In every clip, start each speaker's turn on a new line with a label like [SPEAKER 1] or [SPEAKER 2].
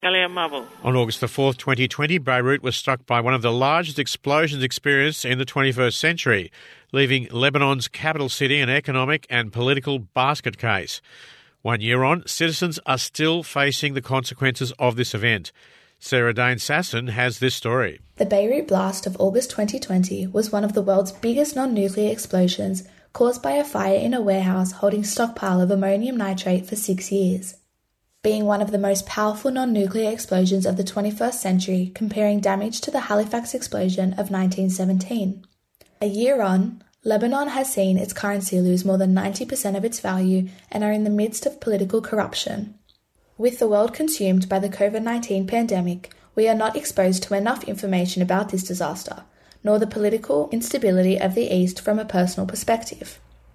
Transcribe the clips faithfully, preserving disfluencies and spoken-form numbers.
[SPEAKER 1] Galia Marble.
[SPEAKER 2] On August the fourth, twenty twenty, Beirut was struck by one of the largest explosions experienced in the twenty-first century, leaving Lebanon's capital city an economic and political basket case. One year on, citizens are still facing the consequences of this event. Sarah Dane Sasson has this story.
[SPEAKER 3] The Beirut blast of August twenty twenty was one of the world's biggest non-nuclear explosions, caused by a fire in a warehouse holding stockpile of ammonium nitrate for six years. Being one of the most powerful non-nuclear explosions of the twenty-first century, comparing damage to the Halifax explosion of nineteen seventeen. A year on, Lebanon has seen its currency lose more than ninety percent of its value and are in the midst of political corruption. With the world consumed by the covid nineteen pandemic, we are not exposed to enough information about this disaster, nor the political instability of the East from a personal perspective.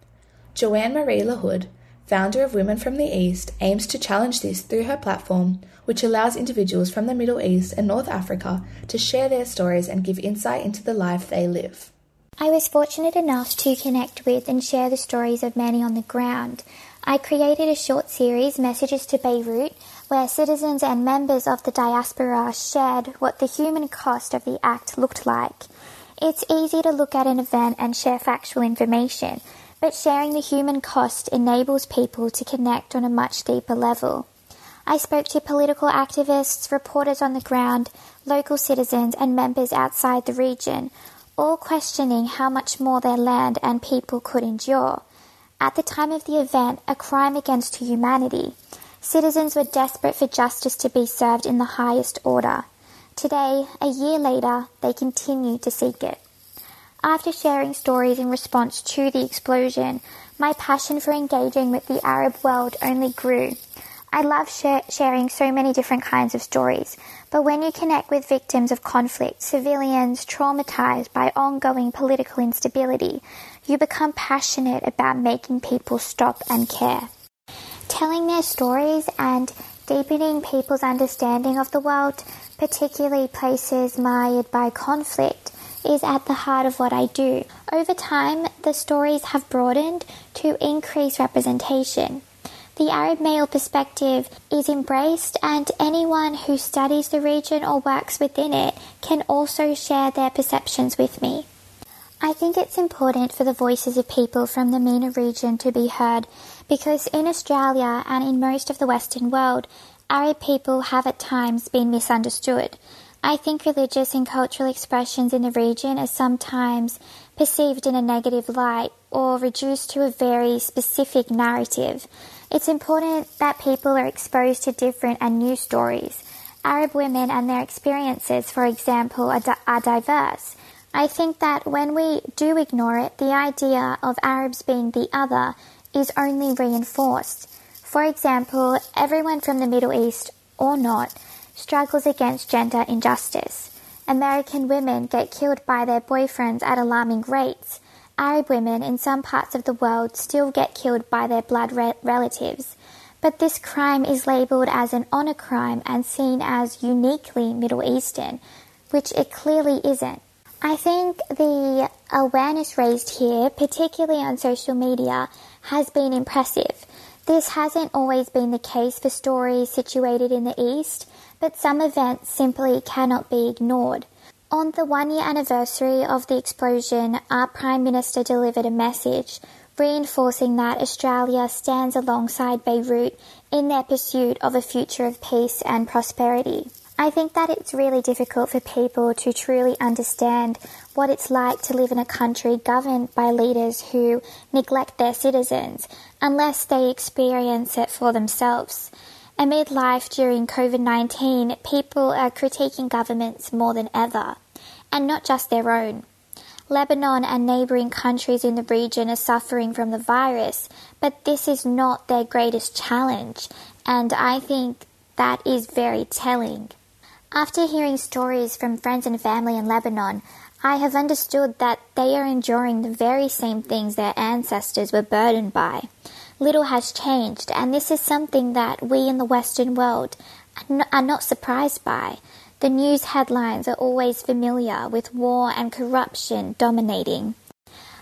[SPEAKER 3] Joanne Marie LaHood, founder of Women from the East, aims to challenge this through her platform, which allows individuals from the Middle East and North Africa to share their stories and give insight into the life they live.
[SPEAKER 4] I was fortunate enough to connect with and share the stories of many on the ground. I created a short series, Messages to Beirut, where citizens and members of the diaspora shared what the human cost of the act looked like. It's easy to look at an event and share factual information, but sharing the human cost enables people to connect on a much deeper level. I spoke to political activists, reporters on the ground, local citizens and members outside the region, all questioning how much more their land and people could endure. At the time of the event, a crime against humanity, citizens were desperate for justice to be served in the highest order. Today, a year later, they continue to seek it. After sharing stories in response to the explosion, my passion for engaging with the Arab world only grew. I love share- sharing so many different kinds of stories, but when you connect with victims of conflict, civilians traumatized by ongoing political instability, you become passionate about making people stop and care. Telling their stories and deepening people's understanding of the world, particularly places mired by conflict, is at the heart of what I do. Over time, the stories have broadened to increase representation. The Arab male perspective is embraced, and anyone who studies the region or works within it can also share their perceptions with me. I think it's important for the voices of people from the MENA region to be heard, because in Australia and in most of the Western world, Arab people have at times been misunderstood. I think religious and cultural expressions in the region are sometimes perceived in a negative light or reduced to a very specific narrative. It's important that people are exposed to different and new stories. Arab women and their experiences, for example, are, di- are diverse. I think that when we do ignore it, the idea of Arabs being the other is only reinforced. For example, everyone from the Middle East, or not, struggles against gender injustice. American women get killed by their boyfriends at alarming rates. Arab women in some parts of the world still get killed by their blood re- relatives. But this crime is labelled as an honour crime and seen as uniquely Middle Eastern, which it clearly isn't. I think the awareness raised here, particularly on social media, has been impressive. This hasn't always been the case for stories situated in the East, but some events simply cannot be ignored. On the one-year anniversary of the explosion, our Prime Minister delivered a message reinforcing that Australia stands alongside Beirut in their pursuit of a future of peace and prosperity. I think that it's really difficult for people to truly understand what it's like to live in a country governed by leaders who neglect their citizens unless they experience it for themselves. Amid life during covid nineteen, people are critiquing governments more than ever, and not just their own. Lebanon and neighbouring countries in the region are suffering from the virus, but this is not their greatest challenge, and I think that is very telling. After hearing stories from friends and family in Lebanon, I have understood that they are enduring the very same things their ancestors were burdened by. Little has changed, and this is something that we in the Western world are not surprised by. The news headlines are always familiar with war and corruption dominating.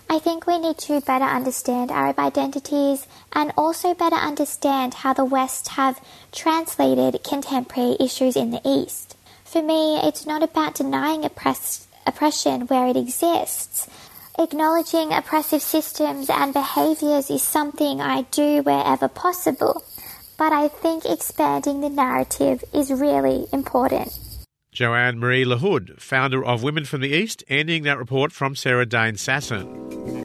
[SPEAKER 4] I think we need to better understand Arab identities and also better understand how the West have translated contemporary issues in the East. For me, it's not about denying oppress- oppression where it exists. Acknowledging oppressive systems and behaviours is something I do wherever possible, but I think expanding the narrative is really important.
[SPEAKER 2] Joanne Marie LaHood, founder of Women from the East, ending that report from Sarah Dane Sasson.